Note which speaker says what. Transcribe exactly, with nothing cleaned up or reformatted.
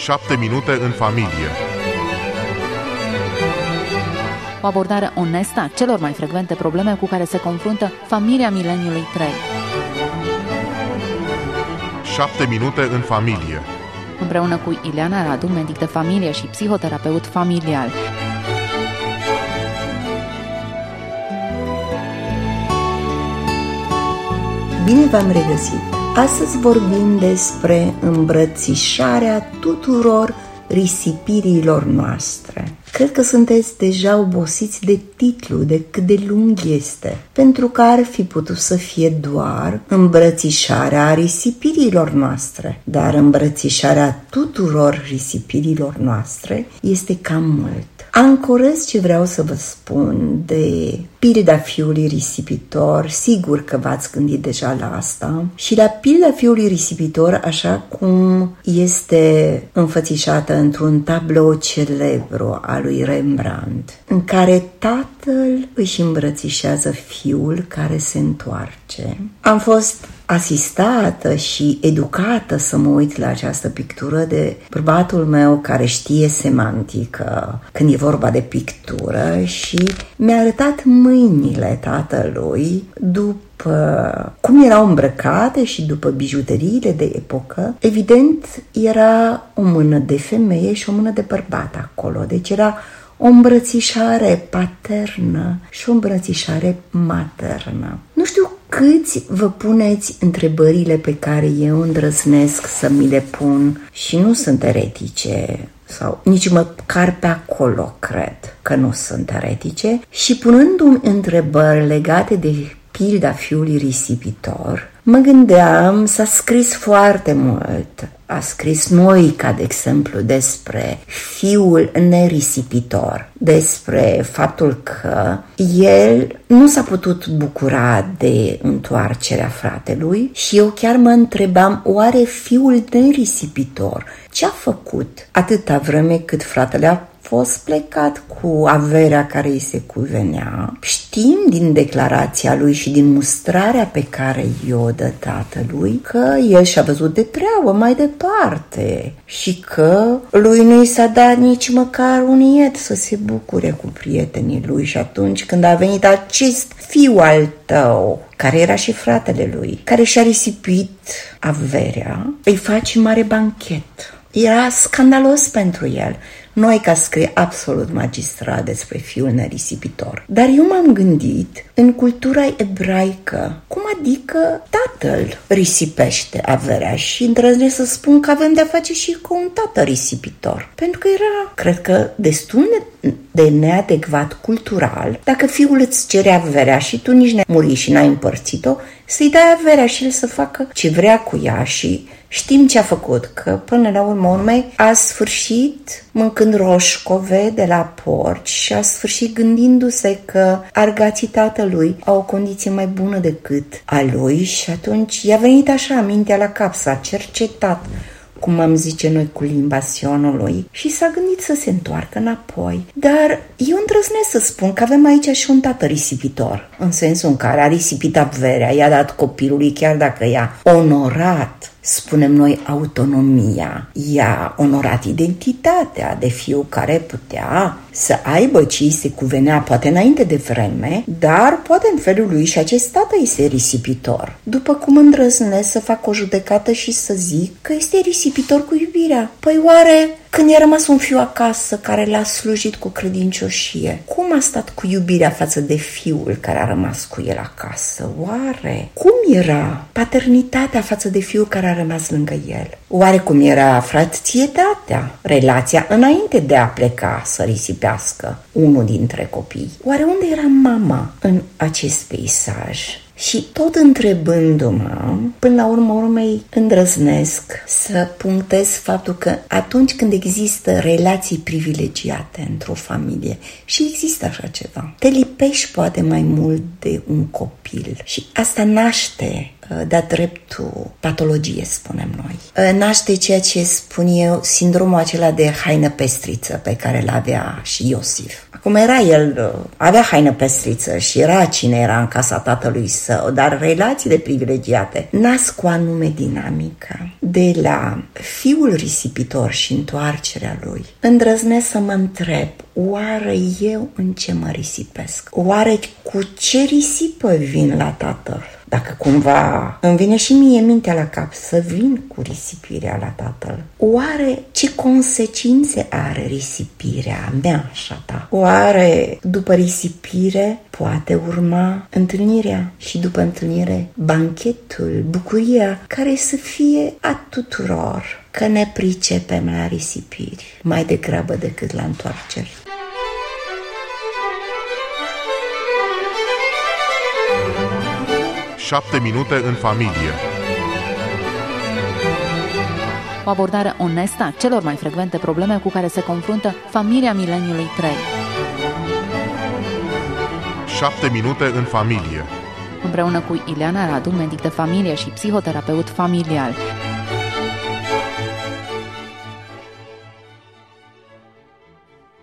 Speaker 1: șapte minute în familie.
Speaker 2: O abordare onestă a celor mai frecvente probleme cu care se confruntă familia mileniului trei.
Speaker 1: șapte minute în familie.
Speaker 2: Împreună cu Ileana Radu, medic de familie și psihoterapeut familial.
Speaker 3: Bine v-am regăsit! Astăzi vorbim despre îmbrățișarea tuturor risipirilor noastre. Cred că sunteți deja obosiți de titlu, de cât de lung este, pentru că ar fi putut să fie doar îmbrățișarea risipirilor noastre, dar îmbrățișarea tuturor risipirilor noastre este cam mult. Ancorez ce vreau să vă spun de pilda fiului risipitor, sigur că v-ați gândit deja la asta, și la pilda fiului risipitor așa cum este înfățișată într-un tablou celebru al lui Rembrandt, în care tatăl își îmbrățișează fiul care se întoarce. Am fost asistată și educată să mă uit la această pictură de bărbatul meu care știe semantică când e vorba de pictură și mi-a arătat mâinile tatălui după cum erau îmbrăcate și după bijuteriile de epocă. Evident, era o mână de femeie și o mână de bărbat acolo, deci era o îmbrățișare paternă și o îmbrățișare maternă. Nu știu câți vă puneți întrebările pe care eu îndrăznesc să mi le pun și nu sunt eretice, sau nici măcar pe acolo cred că nu sunt eretice, și punându-mi întrebări legate de pilda fiului risipitor, mă gândeam, s-a scris foarte mult. A scris Noica, de exemplu, despre fiul nerisipitor, despre faptul că el nu s-a putut bucura de întoarcerea fratelui și eu chiar mă întrebam, oare fiul nerisipitor ce a făcut atâta vreme cât fratele a fost plecat cu averea care îi se cuvenea? Știm din declarația lui și din mustrarea pe care i-o dă tatălui că el și-a văzut de treabă mai departe și că lui nu i s-a dat nici măcar un ied să se bucure cu prietenii lui. Și atunci când a venit acest fiu al tău, care era și fratele lui, care și-a risipit averea, îi faci mare banchet. Era scandalos pentru el. Noica scrie absolut magistrat despre fiul nerisipitor. Dar eu m-am gândit, în cultura ebraică, cum adică tatăl risipește averea? Și îndrăznesc să spun că avem de-a face și cu un tată risipitor. Pentru că era, cred că, destul de neadecvat cultural, dacă fiul îți cere averea și tu nici n-ai murit și n-ai împărțit-o, să-i dai averea și el să facă ce vrea cu ea. Și știm ce a făcut, că până la urmă urmei a sfârșit mâncând roșcove de la porci și a sfârșit gândindu-se că argații tatălui au o condiție mai bună decât a lui și atunci i-a venit așa mintea la cap, s-a cercetat, cum am zice noi cu limba sionului, și s-a gândit să se întoarcă înapoi. Dar eu îndrăznesc să spun că avem aici și un tată risipitor, în sensul în care a risipit averea, i-a dat copilului, chiar dacă i-a onorat, spunem noi, autonomia, i-a onorat identitatea de fiu care putea să aibă ce îi se cuvenea, poate înainte de vreme, dar poate în felul lui și acest tată este risipitor. După cum îndrăznesc să fac o judecată și să zic că este risipitor cu iubirea. Păi oare când i-a rămas un fiu acasă care l-a slujit cu credincioșie, cum a stat cu iubirea față de fiul care a rămas cu el acasă? Oare cum era paternitatea față de fiul care a rămas lângă el? Oare cum era fratățietatea, relația înainte de a pleca să risipească unul dintre copii? Oare unde era mama în acest peisaj? Și tot întrebându-mă, până la urmă urmei îndrăznesc să punctez faptul că atunci când există relații privilegiate într-o familie, și există așa ceva, te lipești poate mai mult de un copil și asta naște de-a dreptul patologie, spunem noi. Naște ceea ce spun eu, sindromul acela de haină pestriță pe care l-avea și Iosif. cum era el, avea haină pestriță și era cine era în casa tatălui său, dar relațiile privilegiate nasc cu anume dinamică. De la fiul risipitor și întoarcerea lui, îndrăznesc să mă întreb, oare eu în ce mă risipesc? Oare cu ce risipă vin la tatăl? Dacă cumva îmi vine și mie mintea la cap să vin cu risipirea la tatăl, oare ce consecințe are risipirea mea și a ta? Oare după risipire poate urma întâlnirea și după întâlnire banchetul, bucuria care să fie a tuturor, că ne pricepem la risipiri mai degrabă decât la întoarceri?
Speaker 1: Șapte minute în familie.
Speaker 2: O abordare onestă a celor mai frecvente probleme cu care se confruntă familia mileniului trei.
Speaker 1: Șapte minute în familie.
Speaker 2: Împreună cu Ileana Radu, medic de familie și psihoterapeut familial.